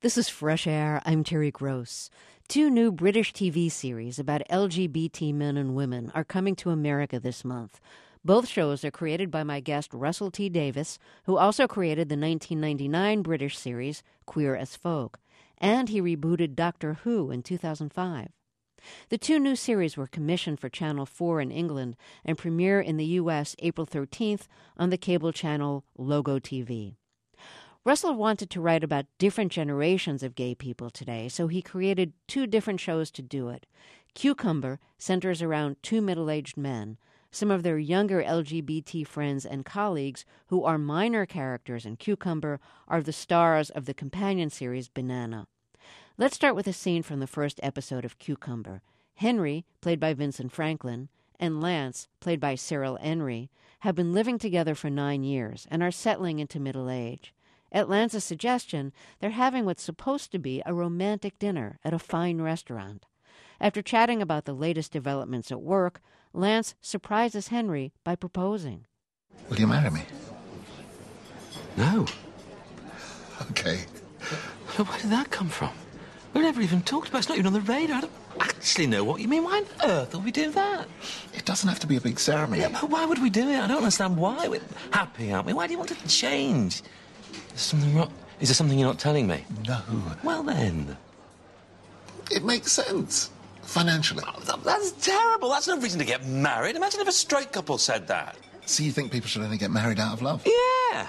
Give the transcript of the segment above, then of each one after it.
This is Fresh Air. I'm Terry Gross. Two new British TV series about LGBT men and women are coming to America this month. Both shows are created by my guest Russell T. Davies, who also created the 1999 British series Queer as Folk, and he rebooted Doctor Who in 2005. The two new series were commissioned for Channel 4 in England and premiere in the U.S. April 13th on the cable channel Logo TV. Russell wanted to write about different generations of gay people today, so he created two different shows to do it. Cucumber centers around two middle-aged men, some of their younger LGBT friends and colleagues who are minor characters in Cucumber are the stars of the companion series Banana. Let's start with a scene from the first episode of Cucumber. Henry, played by Vincent Franklin, and Lance, played by Cyril Enry, have been living together for 9 years and are settling into middle age. At Lance's suggestion, they're having what's supposed to be a romantic dinner at a fine restaurant. After chatting about the latest developments at work, Lance surprises Henry by proposing. Will you marry me? No. Okay. Where did that come from? We never even talked about it. It's not even on the radar. I don't actually know what you mean. Why on earth will we do that? It doesn't have to be a big ceremony. Yeah, but why would we do it? I don't understand why. We're happy, aren't we? Why do you want to change? Is something wrong? Is there something you're not telling me? No. Well, then. It makes sense. Financially. Oh, that's terrible. That's no reason to get married. Imagine if a straight couple said that. So you think people should only get married out of love? Yeah.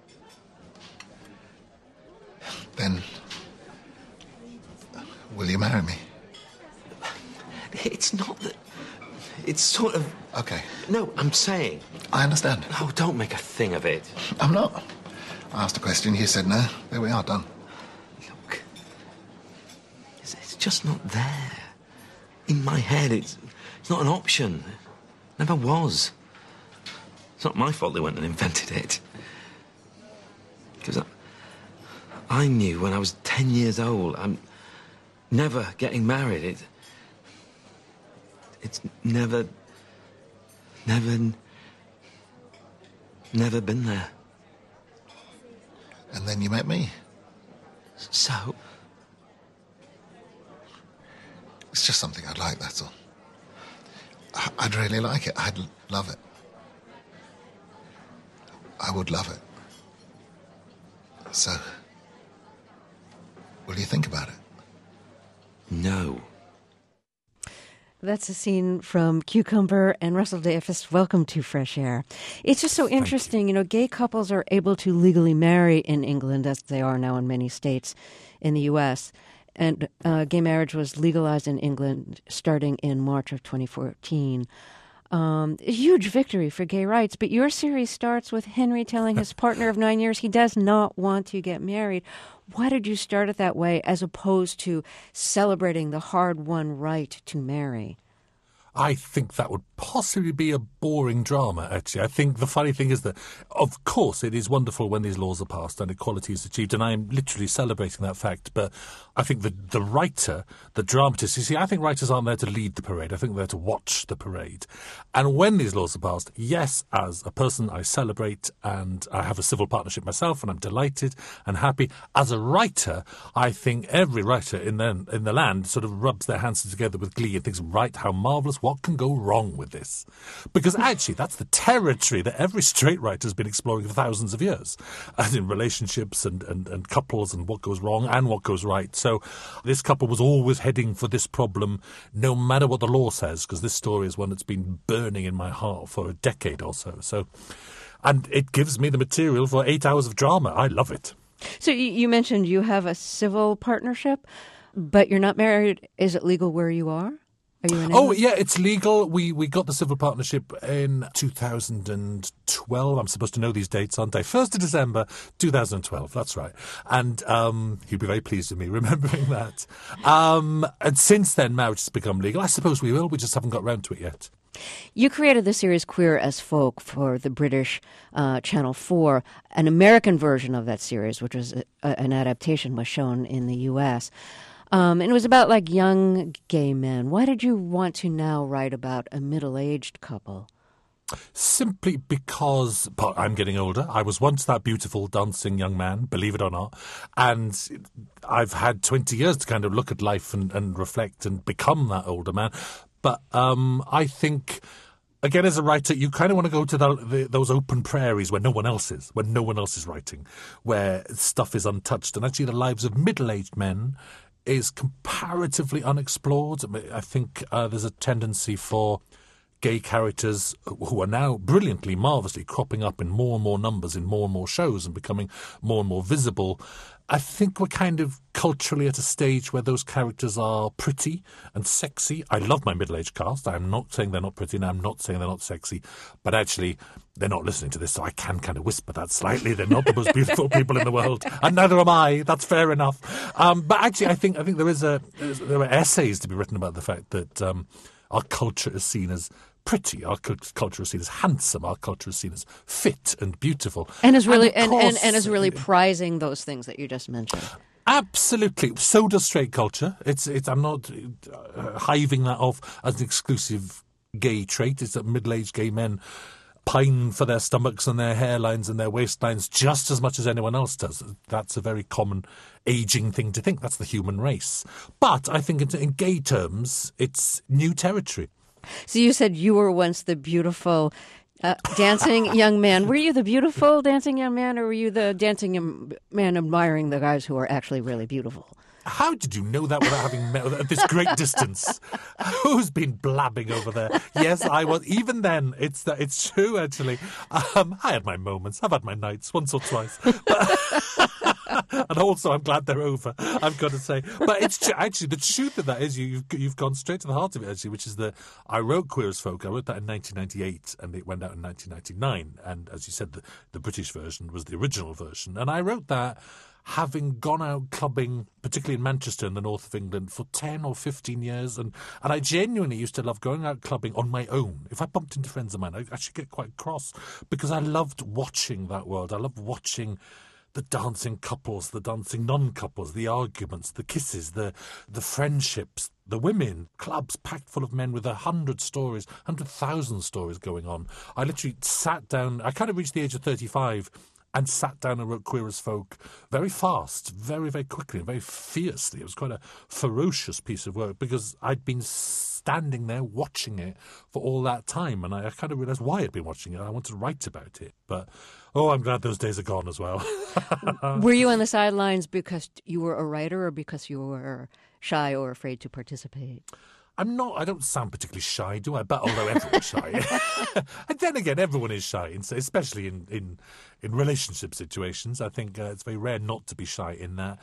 Then, will you marry me? It's not that... It's sort of... Okay. No, I'm saying... I understand. Oh, don't make a thing of it. I'm not. I asked a question, you said no. There we are, done. Look, it's just not there. In my head, it's not an option. Never was. It's not my fault they went and invented it. Because I knew when I was 10 years old, I'm never getting married. It's never been there. And then you met me. So? It's just something I'd like, that's all. I'd really like it. I'd love it. I would love it. So, will you think about it? No. That's a scene from Cucumber, and Russell Davies, welcome to Fresh Air. It's just so interesting, gay couples are able to legally marry in England, as they are now in many states in the U.S., and gay marriage was legalized in England starting in March of 2014. A huge victory for gay rights, but your series starts with Henry telling his partner of 9 years he does not want to get married. Why did you start it that way as opposed to celebrating the hard-won right to marry? I think that would possibly be a boring drama, actually. I think the funny thing is that, of course, it is wonderful when these laws are passed and equality is achieved, and I am literally celebrating that fact. But I think the writer, the dramatist, you see, I think writers aren't there to lead the parade. I think they're there to watch the parade. And when these laws are passed, yes, as a person, I celebrate, and I have a civil partnership myself, and I'm delighted and happy. As a writer, I think every writer in the land sort of rubs their hands together with glee and thinks, right, how marvellous, what can go wrong with this? Because actually, that's the territory that every straight writer has been exploring for thousands of years, as in relationships and couples and what goes wrong and what goes right. So this couple was always heading for this problem, no matter what the law says, because this story is one that's been burning in my heart for a decade or so. And it gives me the material for 8 hours of drama. I love it. So you mentioned you have a civil partnership, but you're not married. Is it legal where you are? Are you in England? Yeah, it's legal. We got the civil partnership in 2012. I'm supposed to know these dates, aren't I? 1st of December, 2012. That's right. And you'll be very pleased with me remembering that. And since then, marriage has become legal. I suppose we will. We just haven't got round to it yet. You created the series Queer as Folk for the British Channel 4. An American version of that series, which was an adaptation, was shown in the U.S., and it was about like young gay men. Why did you want to now write about a middle-aged couple? Simply because I'm getting older. I was once that beautiful dancing young man, believe it or not. And I've had 20 years to kind of look at life and reflect and become that older man. But I think, again, as a writer, you kind of want to go to those open prairies where no one else is, writing, where stuff is untouched. And actually the lives of middle-aged men is comparatively unexplored. I think there's a tendency for gay characters who are now brilliantly, marvellously cropping up in more and more numbers in more and more shows and becoming more and more visible. I think we're kind of culturally at a stage where those characters are pretty and sexy. I love my middle-aged cast. I'm not saying they're not pretty and I'm not saying they're not sexy, but actually they're not listening to this, so I can kind of whisper that slightly. They're not the most beautiful people in the world, and neither am I. That's fair enough. But actually, I think there are essays to be written about the fact that our culture is seen as pretty, our culture is seen as handsome, our culture is seen as fit and beautiful. And is really and is really prizing those things that you just mentioned. Absolutely. So does straight culture. I'm not hiving that off as an exclusive gay trait. It's that middle-aged gay men pine for their stomachs and their hairlines and their waistlines just as much as anyone else does. That's a very common aging thing to think. That's the human race. But I think in gay terms, it's new territory. So you said you were once the beautiful dancing young man. Were you the beautiful dancing young man, or were you the dancing young man admiring the guys who are actually really beautiful? How did you know that without having met at this great distance? Who's been blabbing over there? Yes, I was. Even then, it's true, actually. I had my moments. I've had my nights once or twice. And also, I'm glad they're over, I've got to say. But it's actually, the truth of that is you've gone straight to the heart of it, actually, which is that I wrote Queer as Folk. I wrote that in 1998, and it went out in 1999. And as you said, the British version was the original version. And I wrote that having gone out clubbing, particularly in Manchester in the north of England, for 10 or 15 years. And I genuinely used to love going out clubbing on my own. If I bumped into friends of mine, I'd actually get quite cross because I loved watching that world. I loved watching the dancing couples, the dancing non-couples, the arguments, the kisses, the friendships, the women, clubs packed full of men with 100 stories, 100,000 stories going on. I literally sat down, I kind of reached the age of 35 and sat down and wrote Queer as Folk very fast, very, very quickly and very fiercely. It was quite a ferocious piece of work because I'd been standing there watching it for all that time, and I kind of realised why I'd been watching it. I wanted to write about it, but I'm glad those days are gone as well. Were you on the sidelines because you were a writer or because you were shy or afraid to participate? I'm not. I don't sound particularly shy, do I? But although everyone's shy, and then again, everyone is shy, especially in relationship situations. I think it's very rare not to be shy in that.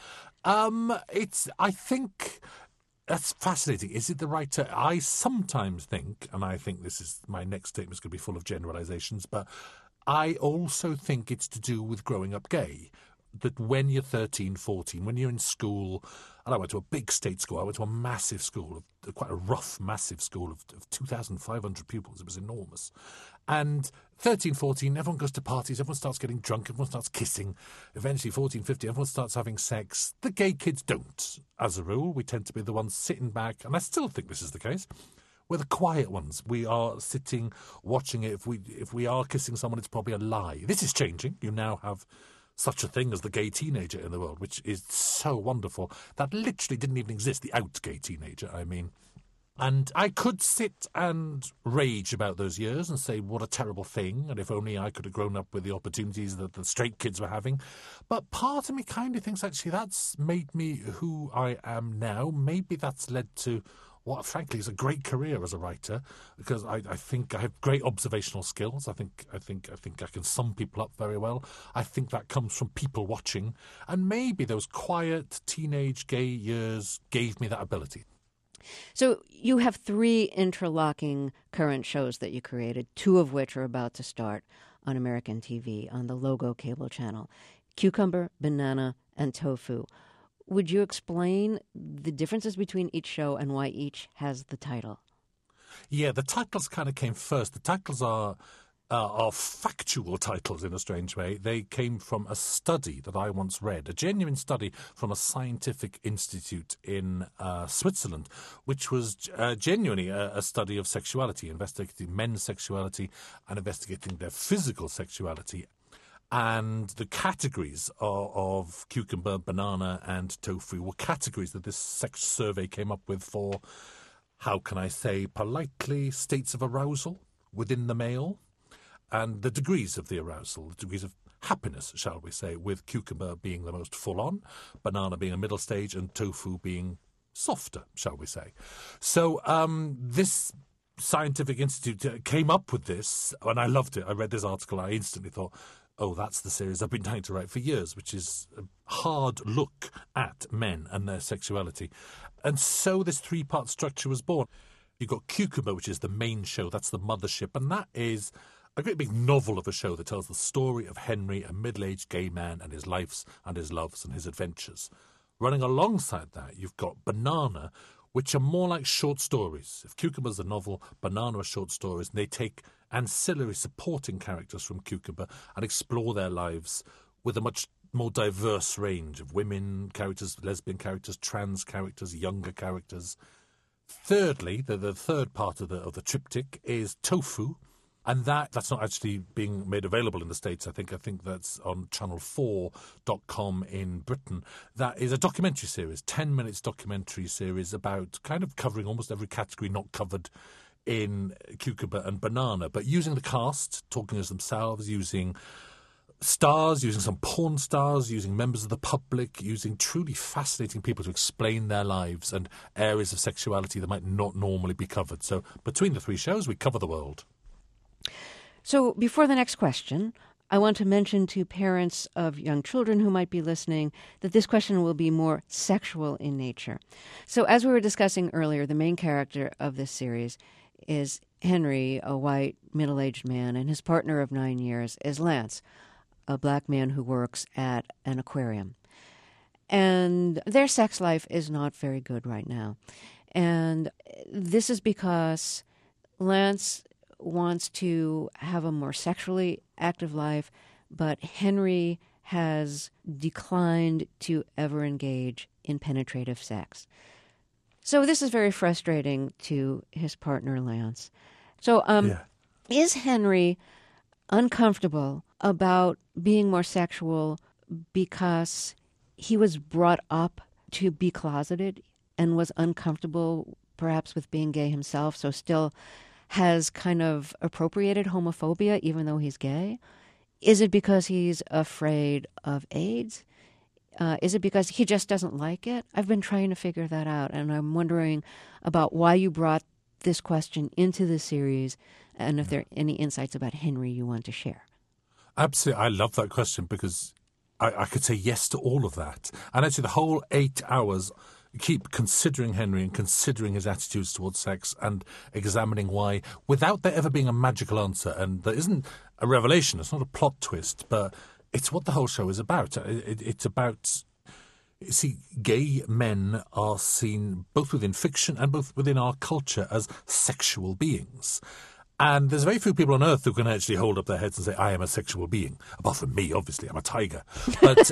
I think that's fascinating. Is it the writer? I sometimes think, and I think this is my next statement is going to be full of generalizations, but I also think it's to do with growing up gay. That when you're 13, 14, when you're in school, and I went to a big state school, I went to a massive school, quite a rough, massive school of 2,500 pupils. It was enormous. And 13, 14, everyone goes to parties, everyone starts getting drunk, everyone starts kissing. Eventually, 14, 15, everyone starts having sex. The gay kids don't, as a rule. We tend to be the ones sitting back, and I still think this is the case. We're the quiet ones. We are sitting, watching it. If we are kissing someone, it's probably a lie. This is changing. You now have such a thing as the gay teenager in the world, which is so wonderful. That literally didn't even exist, the out gay teenager, I mean. And I could sit and rage about those years and say, what a terrible thing, and if only I could have grown up with the opportunities that the straight kids were having. But part of me kind of thinks, actually, that's made me who I am now. Maybe that's led to what, frankly, is a great career as a writer, because I think I have great observational skills. I think I can sum people up very well. I think that comes from people watching, and maybe those quiet teenage gay years gave me that ability. So you have 3 interlocking current shows that you created, 2 of which are about to start on American TV on the Logo cable channel: Cucumber, Banana, and Tofu. Would you explain the differences between each show and why each has the title? Yeah, the titles kind of came first. The titles are are factual titles in a strange way. They came from a study that I once read, a genuine study from a scientific institute in Switzerland, which was genuinely a study of sexuality, investigating men's sexuality and investigating their physical sexuality. And the categories of cucumber, banana and tofu were categories that this sex survey came up with for, how can I say politely, states of arousal within the male. And the degrees of the arousal, the degrees of happiness, shall we say, with cucumber being the most full-on, banana being a middle stage, and tofu being softer, shall we say. So this scientific institute came up with this, and I loved it. I read this article, and I instantly thought, oh, that's the series I've been trying to write for years, which is a hard look at men and their sexuality. And so this three-part structure was born. You've got Cucumber, which is the main show, that's the mothership, and that is a great big novel of a show that tells the story of Henry, a middle-aged gay man, and his lives and his loves and his adventures. Running alongside that, you've got Banana, which are more like short stories. If Cucumber's a novel, Banana are short stories, and they take ancillary supporting characters from Cucumber and explore their lives with a much more diverse range of women characters, lesbian characters, trans characters, younger characters. Thirdly, the third part of the triptych is Tofu, and that's not actually being made available in the States. I think that's on channel4.com in Britain. That is a documentary series, 10 minutes documentary series about kind of covering almost every category not covered in Cucumber and Banana, but using the cast, talking as themselves, using stars, using some porn stars, using members of the public, using truly fascinating people to explain their lives and areas of sexuality that might not normally be covered. So between the three shows, we cover the world. So before the next question, I want to mention to parents of young children who might be listening that this question will be more sexual in nature. So as we were discussing earlier, the main character of this series is Henry, a white middle-aged man, and his partner of 9 years is Lance, a black man who works at an aquarium. And their sex life is not very good right now. And this is because Lance wants to have a more sexually active life, but Henry has declined to ever engage in penetrative sex. So this is very frustrating to his partner, Lance. So is Henry uncomfortable about being more sexual because he was brought up to be closeted and was uncomfortable perhaps with being gay himself, so still has kind of appropriated homophobia even though he's gay? Is it because he's afraid of AIDS? Is it because he just doesn't like it? I've been trying to figure that out, and I'm wondering about why you brought this question into the series and if there are any insights about Henry you want to share. Absolutely. I love that question because I could say yes to all of that. And actually the whole 8 hours keep considering Henry and considering his attitudes towards sex and examining why, without there ever being a magical answer. And there isn't a revelation, it's not a plot twist, but it's what the whole show is about. It's about, you see, gay men are seen both within fiction and both within our culture as sexual beings. And there's very few people on Earth who can actually hold up their heads and say, I am a sexual being. Apart from me, obviously, I'm a tiger. But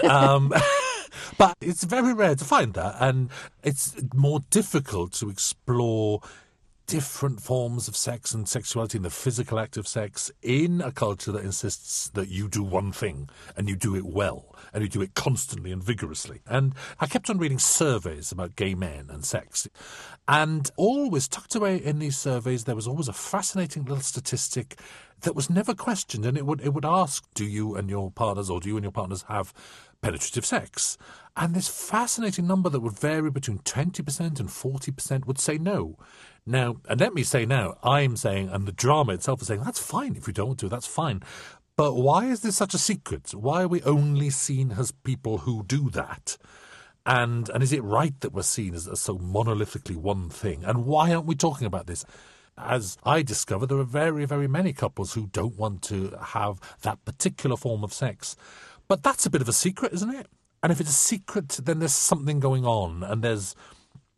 but it's very rare to find that. And it's more difficult to explore different forms of sex and sexuality and the physical act of sex in a culture that insists that you do one thing and you do it well and you do it constantly and vigorously. And I kept on reading surveys about gay men and sex. And always tucked away in these surveys, there was always a fascinating little statistic that was never questioned. And it would ask, do you and your partners or do you and your partners have penetrative sex? And this fascinating number that would vary between 20% and 40% would say no. Now, and let me say now, I'm saying, and the drama itself is saying, that's fine if you don't want to, that's fine. But why is this such a secret? Why are we only seen as people who do that? And is it right that we're seen as so monolithically one thing? And why aren't we talking about this? As I discovered, there are very, very many couples who don't want to have that particular form of sex. But that's a bit of a secret, isn't it? And if it's a secret, then there's something going on, and there's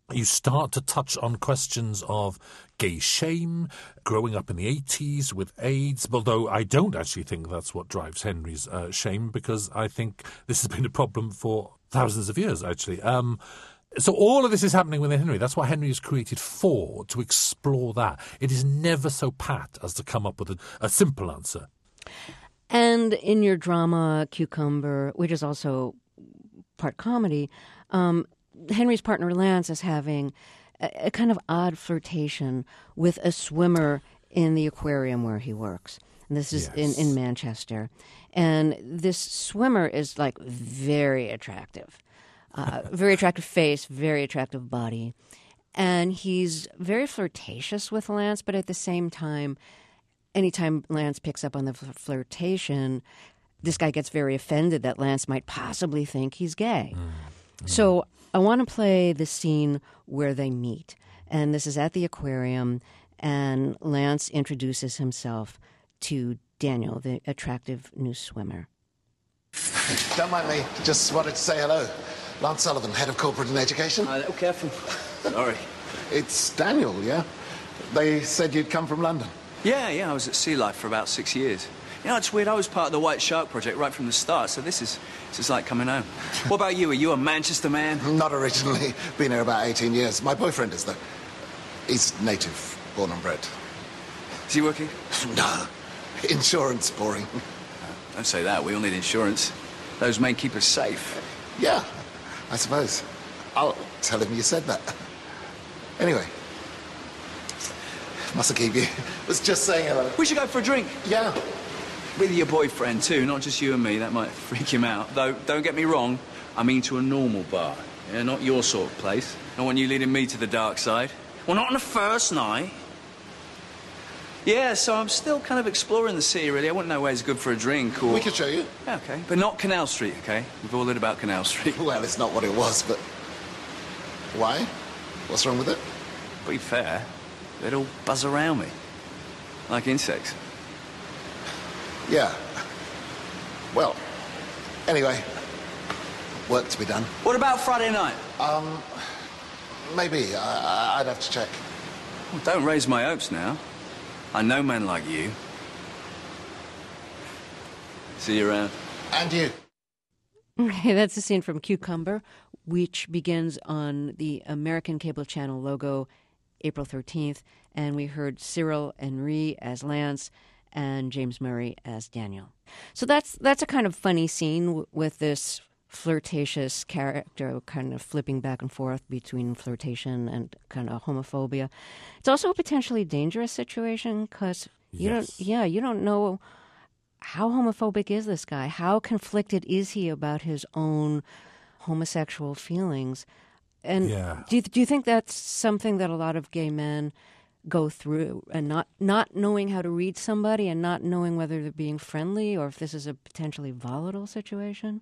You start to touch on questions of gay shame, growing up in the 80s with AIDS, although I don't actually think that's what drives Henry's shame, because I think this has been a problem for thousands of years, actually. So all of this is happening within Henry. That's what Henry is created for, to explore that. It is never so pat as to come up with a simple answer. And in your drama, Cucumber, which is also part comedy, Henry's partner Lance is having a kind of odd flirtation with a swimmer in the aquarium where he works. And this is in Manchester. And this swimmer is like very attractive. Very attractive face, very attractive body. And he's very flirtatious with Lance, but at the same time, anytime Lance picks up on the flirtation, this guy gets very offended that Lance might possibly think he's gay. So I want to play the scene where they meet. And this is at the aquarium, and Lance introduces himself to Daniel, the attractive new swimmer. Don't mind me, just wanted to say hello. Lance Sullivan, Head of Corporate and Education. Oh, careful. Sorry. It's Daniel, yeah? They said you'd come from London. Yeah, I was at Sea Life for about 6 years. You know, it's weird, I was part of the White Shark Project right from the start, so this is like coming home. What about you? Are you a Manchester man? Not originally. Been here about 18 years. My boyfriend is, though. He's native, born and bred. Is he working? No. Insurance, boring. Don't say that, we all need insurance. Those men keep us safe. Yeah, I suppose. I'll tell him you said that. Anyway. Mustn't keep you. Was just saying hello. We should go for a drink. Yeah. With your boyfriend, too, not just you and me. That might freak him out. Though, don't get me wrong, I mean to a normal bar. Yeah, not your sort of place. I don't want you leading me to the dark side. Well, not on the first night. Yeah, so I'm still kind of exploring the city, really. I wouldn't know where it's good for a drink or... We could show you. Yeah, okay. But not Canal Street, okay? We've all heard about Canal Street. Well, it's not what it was, but... Why? What's wrong with it? To be fair, they'd all buzz around me. Like insects. Yeah. Well, anyway, work to be done. What about Friday night? Maybe. I'd have to check. Well, don't raise my hopes now. I know men like you. See you around. And you. Okay, that's a scene from Cucumber, which begins on the American cable channel logo, April 13th, and we heard Cyril Henry as Lance and James Murray as Daniel. So that's a kind of funny scene with this flirtatious character kind of flipping back and forth between flirtation and kind of homophobia. It's also a potentially dangerous situation because you don't know how homophobic is this guy? How conflicted is he about his own homosexual feelings? And do you think that's something that a lot of gay men go through, and not knowing how to read somebody and not knowing whether they're being friendly or if this is a potentially volatile situation?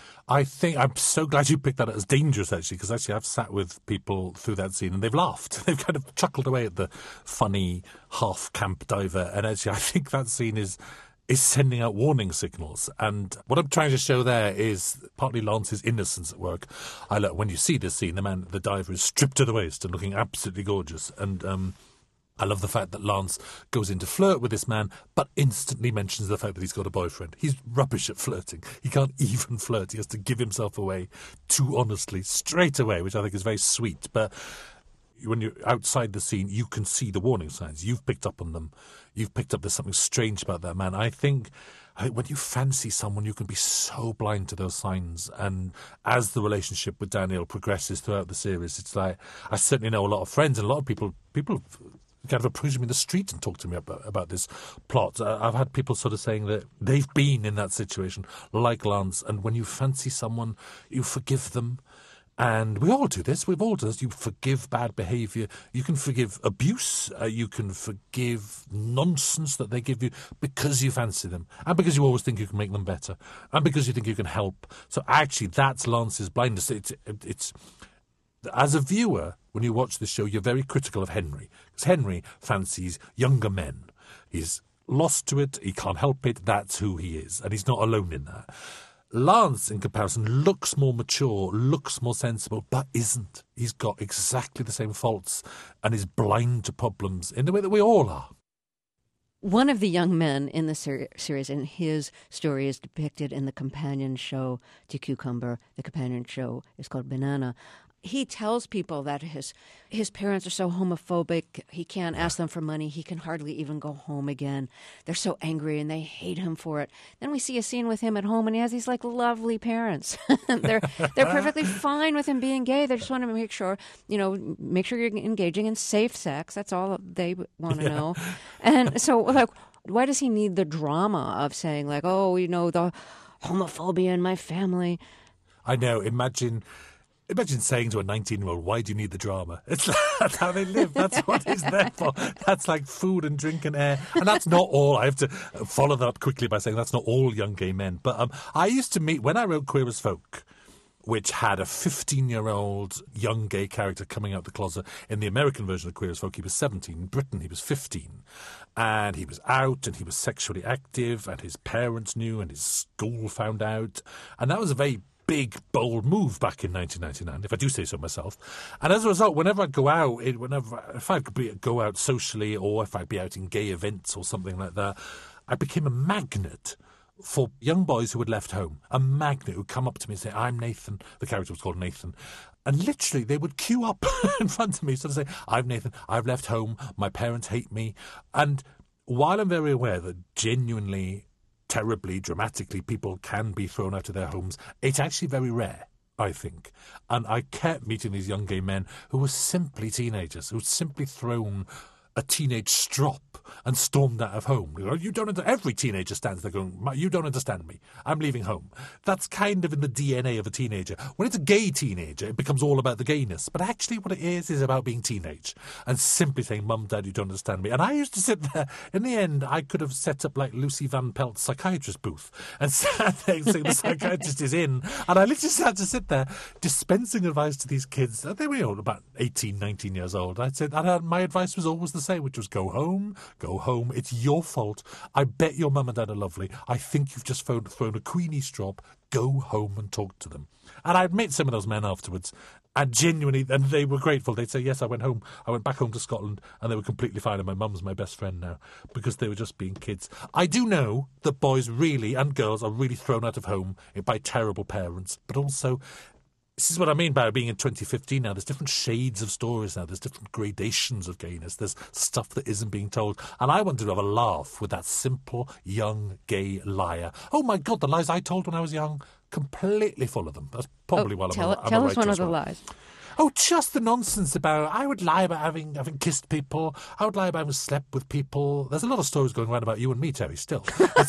I think I'm so glad you picked that as dangerous, actually, because actually I've sat with people through that scene and they've laughed. They've kind of chuckled away at the funny half-camp diver, and actually I think that scene is sending out warning signals. And what I'm trying to show there is partly Lance's innocence at work. When you see this scene, the diver is stripped to the waist and looking absolutely gorgeous. And I love the fact that Lance goes in to flirt with this man, but instantly mentions the fact that he's got a boyfriend. He's rubbish at flirting. He can't even flirt. He has to give himself away too honestly, straight away, which I think is very sweet. But when you're outside the scene, you can see the warning signs. You've picked up on them. You've picked up there's something strange about that man. I think when you fancy someone, you can be so blind to those signs. And as the relationship with Daniel progresses throughout the series, it's like, I certainly know a lot of friends and a lot of people kind of approach me in the street and talk to me about this plot. I've had people sort of saying that they've been in that situation, like Lance, and when you fancy someone, you forgive them. And we all do this. We've all done this. You forgive bad behaviour. You can forgive abuse. You can forgive nonsense that they give you because you fancy them and because you always think you can make them better and because you think you can help. So actually, that's Lance's blindness. It's as a viewer, when you watch this show, you're very critical of Henry because Henry fancies younger men. He's lost to it. He can't help it. That's who he is. And he's not alone in that. Lance, in comparison, looks more mature, looks more sensible, but isn't. He's got exactly the same faults and is blind to problems in the way that we all are. One of the young men in the series, and his story is depicted in the companion show to Cucumber. The companion show is called Banana. He tells people that his parents are so homophobic, he can't ask them for money, he can hardly even go home again. They're so angry and they hate him for it. Then we see a scene with him at home and he has these like lovely parents. they're perfectly fine with him being gay. They just want to make sure you're engaging in safe sex. That's all they want to know. And so like, why does he need the drama of saying like, oh, the homophobia in my family? I know, Imagine saying to a 19-year-old, why do you need the drama? That's how they live. That's what it's there for. That's like food and drink and air. And that's not all. I have to follow that up quickly by saying that's not all young gay men. But I used to meet, when I wrote Queer as Folk, which had a 15-year-old young gay character coming out the closet. In the American version of Queer as Folk, he was 17. In Britain, he was 15. And he was out and he was sexually active and his parents knew and his school found out. And that was a very big, bold move back in 1999, if I do say so myself. And as a result, whenever I go out, if I could go out socially or if I'd be out in gay events or something like that, I became a magnet for young boys who had left home. A magnet who would come up to me and say, I'm Nathan. The character was called Nathan. And literally, they would queue up in front of me, sort of say, I'm Nathan, I've left home, my parents hate me. And while I'm very aware that genuinely, terribly, dramatically, people can be thrown out of their homes, it's actually very rare, I think. And I kept meeting these young gay men who were simply teenagers, who were simply thrown a teenage strop and stormed out of home. Every teenager stands there going, you don't understand me. I'm leaving home. That's kind of in the DNA of a teenager. When it's a gay teenager, it becomes all about the gayness. But actually what it is about being teenage and simply saying, Mum, Dad, you don't understand me. And I used to sit there. In the end, I could have set up like Lucy Van Pelt's psychiatrist booth and sat there saying the psychiatrist is in. And I literally had to sit there dispensing advice to these kids. They were about 18, 19 years old. I said, and my advice was always the same, which was go home. It's your fault. I bet your mum and dad are lovely. I think you've just thrown a Queenie strop. Go home and talk to them. And I'd met some of those men afterwards, and genuinely, and they were grateful. They'd say, yes, I went home. I went back home to Scotland, and they were completely fine, and my mum's my best friend now, because they were just being kids. I do know that boys really, and girls, are really thrown out of home by terrible parents, but also, this is what I mean by being in 2015 now. There's different shades of stories now. There's different gradations of gayness. There's stuff that isn't being told. And I wanted to have a laugh with that simple, young, gay liar. Oh, my God, the lies I told when I was young, completely full of them. That's probably why I'm a writer. Tell us one of the lies. Oh, just the nonsense about, I would lie about having kissed people. I would lie about having slept with people. There's a lot of stories going around about you and me, Terry, still.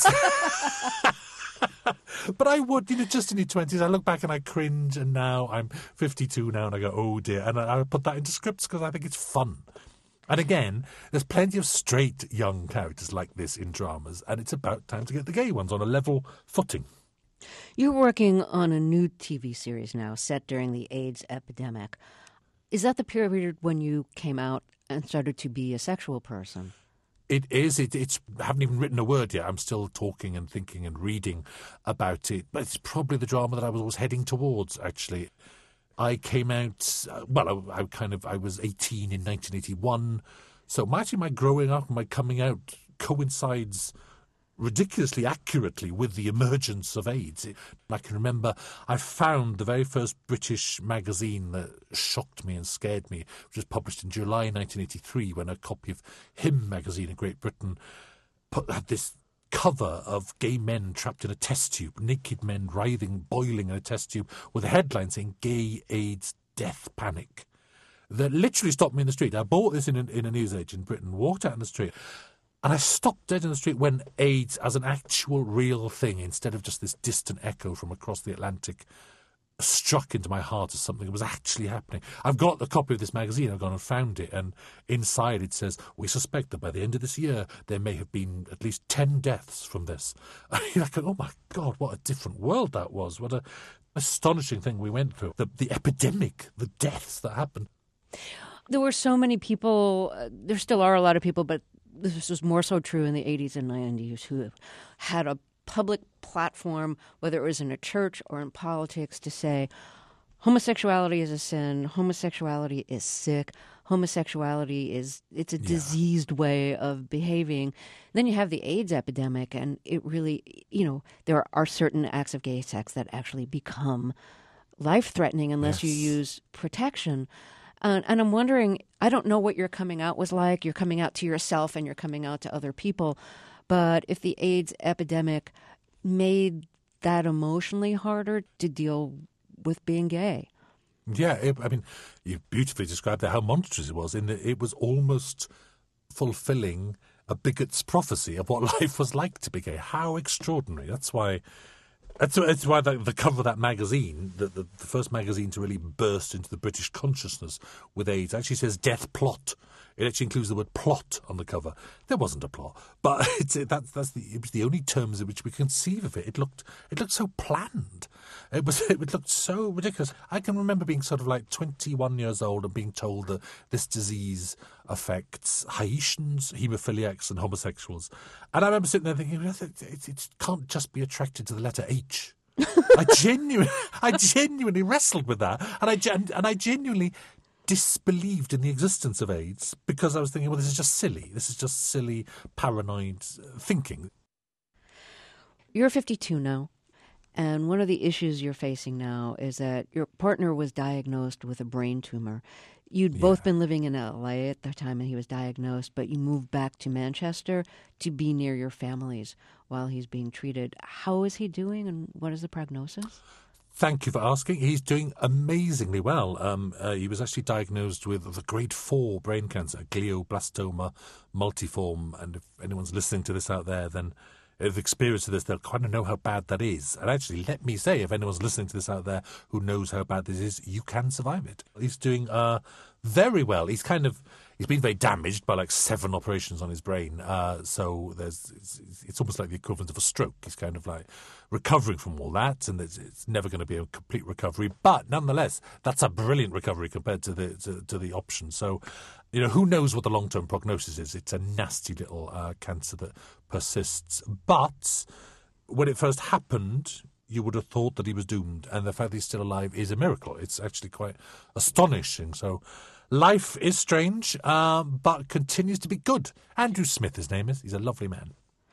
But I would, just in your 20s, I look back and I cringe, and now I'm 52 now, and I go, oh dear. And I put that into scripts because I think it's fun. And again, there's plenty of straight young characters like this in dramas, and it's about time to get the gay ones on a level footing. You're working on a new TV series now set during the AIDS epidemic. Is that the period when you came out and started to be a sexual person? It is. I haven't even written a word yet. I'm still talking and thinking and reading about it. But it's probably the drama that I was always heading towards, actually. I came out, I was 18 in 1981. So actually my growing up and my coming out coincides ridiculously accurately with the emergence of AIDS. I can remember I found the very first British magazine that shocked me and scared me, which was published in July 1983, when a copy of Him magazine in Great Britain had this cover of gay men trapped in a test tube, naked men writhing, boiling in a test tube, with a headline saying Gay AIDS Death Panic. That literally stopped me in the street. I bought this in a newsagent in Britain, walked out in the street, and I stopped dead in the street when AIDS as an actual real thing, instead of just this distant echo from across the Atlantic, struck into my heart as something that was actually happening. I've got a copy of this magazine. I've gone and found it, and inside it says, we suspect that by the end of this year there may have been at least 10 deaths from this. I go, oh my God, what a different world that was. What an astonishing thing we went through. The epidemic, the deaths that happened. There were so many people, there still are a lot of people, but this was more so true in the 80s and 90s, who had a public platform, whether it was in a church or in politics, to say homosexuality is a sin, homosexuality is sick, homosexuality it's a diseased way of behaving. Then you have the AIDS epidemic, and it really, there are certain acts of gay sex that actually become life-threatening unless you use protection. And I'm wondering, I don't know what your coming out was like. You're coming out to yourself and you're coming out to other people. But if the AIDS epidemic made that emotionally harder to deal with being gay. Yeah, you beautifully described how monstrous it was, in that it was almost fulfilling a bigot's prophecy of what life was like to be gay. How extraordinary. That's why the cover of that magazine, the first magazine to really burst into the British consciousness with AIDS, actually says death plot. It actually includes the word plot on the cover. There wasn't a plot, but it was the only terms in which we conceive of it. It looked so planned. It looked so ridiculous. I can remember being sort of like 21 years old and being told that this disease affects Haitians, haemophiliacs, and homosexuals. And I remember sitting there thinking, it can't just be attracted to the letter H. I genuinely wrestled with that, and I genuinely disbelieved in the existence of AIDS, because I was thinking, well, this is just silly, paranoid thinking. You're 52 now, and one of the issues you're facing now is that your partner was diagnosed with a brain tumor. You'd both been living in LA at the time when he was diagnosed, but you moved back to Manchester to be near your families while he's being treated. How is he doing, and what is the prognosis? Thank you for asking. He's doing amazingly well. He was actually diagnosed with the grade 4 brain cancer, glioblastoma multiforme. And if anyone's listening to this out there, then if experienced this, they'll kind of know how bad that is. And actually, let me say, if anyone's listening to this out there who knows how bad this is, you can survive it. He's doing very well. He's been very damaged by like 7 operations on his brain. So it's almost like the equivalent of a stroke. He's kind of like recovering from all that, and it's never going to be a complete recovery. But nonetheless, that's a brilliant recovery compared to the option. So, who knows what the long-term prognosis is? It's a nasty little cancer that persists. But when it first happened, you would have thought that he was doomed, and the fact that he's still alive is a miracle. It's actually quite astonishing. So life is strange, but continues to be good. Andrew Smith, his name is. He's a lovely man.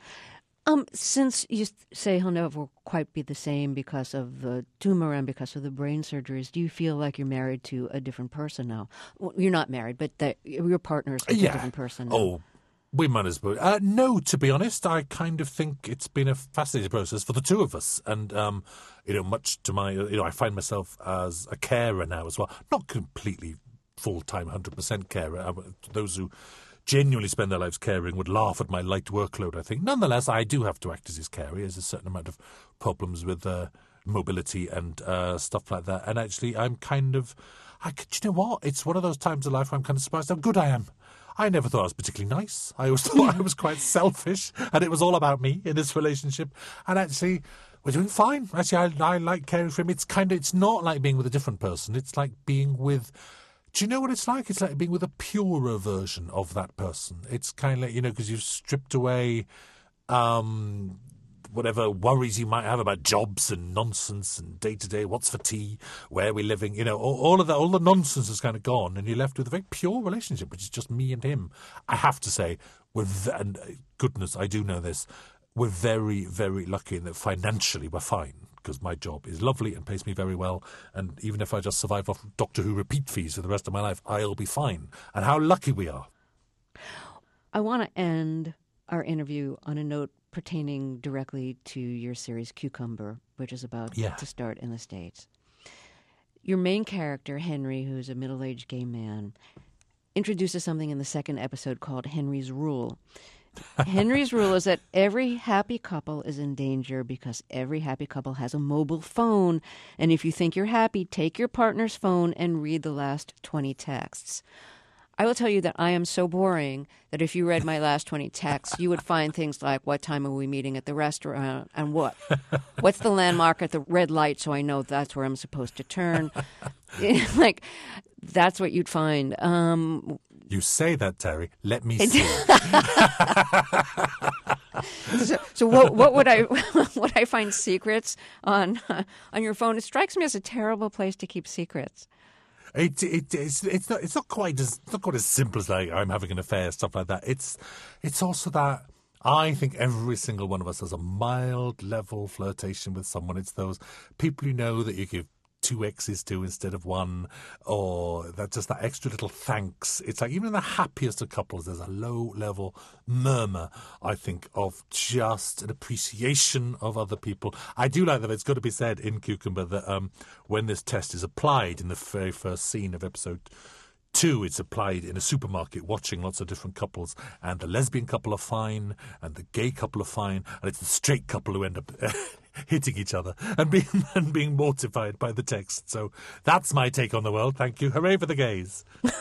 Since you say he'll never quite be the same because of the tumor and because of the brain surgeries, do you feel like you're married to a different person now? Well, you're not married, but your partner's with a different person now. Oh, we might as well. No, to be honest, I kind of think it's been a fascinating process for the two of us. And, much to my, I find myself as a carer now as well. Not completely full-time, 100% carer. Those who genuinely spend their lives caring would laugh at my light workload, I think. Nonetheless, I do have to act as his carer. He has a certain amount of problems with mobility and stuff like that. And actually, I'm kind of... do you know what? It's one of those times of life where I'm kind of surprised how good I am. I never thought I was particularly nice. I always thought I was quite selfish, and it was all about me in this relationship. And actually, we're doing fine. Actually, I like caring for him. It's not like being with a different person. It's like being with... Do you know what it's like? It's like being with a purer version of that person. It's kind of like, because you've stripped away whatever worries you might have about jobs and nonsense and day-to-day, what's for tea, where we're living, all of that, all the nonsense is kind of gone, and you're left with a very pure relationship, which is just me and him. I have to say, and goodness, I do know this, we're very, very lucky in that financially we're fine, because my job is lovely and pays me very well, and even if I just survive off Doctor Who repeat fees for the rest of my life, I'll be fine. And how lucky we are. I want to end our interview on a note pertaining directly to your series Cucumber, which is about to start in the States. Your main character, Henry, who's a middle-aged gay man, introduces something in the second episode called Henry's Rule. Henry's rule is that every happy couple is in danger because every happy couple has a mobile phone. And if you think you're happy, take your partner's phone and read the last 20 texts. I will tell you that I am so boring that if you read my last 20 texts, you would find things like, what time are we meeting at the restaurant, and what's the landmark at the red light so I know that's where I'm supposed to turn. That's what you'd find. You say that, Terry. Let me see. So what would I would I find secrets on your phone? It strikes me as a terrible place to keep secrets. It's not quite as simple as like I'm having an affair, stuff like that. It's also that I think every single one of us has a mild level flirtation with someone. It's those people you know that you give 2 X's to instead of 1, or that extra little thanks. It's like even in the happiest of couples, there's a low-level murmur, I think, of just an appreciation of other people. I do like that it's got to be said in Cucumber that when this test is applied in the very first scene of episode 2, it's applied in a supermarket, watching lots of different couples, and the lesbian couple are fine, and the gay couple are fine, and it's the straight couple who end up hitting each other and being mortified by the text. So that's my take on the world. Thank you. Hooray for the gays.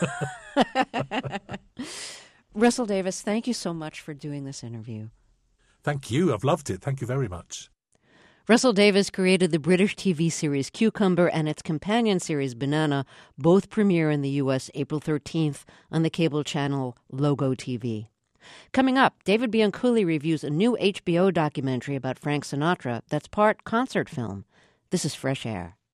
Russell Davies, thank you so much for doing this interview. Thank you. I've loved it. Thank you very much. Russell Davies created the British TV series Cucumber and its companion series Banana. Both premiere in the U.S. April 13th on the cable channel Logo TV. Coming up, David Bianculli reviews a new HBO documentary about Frank Sinatra that's part concert film. This is Fresh Air.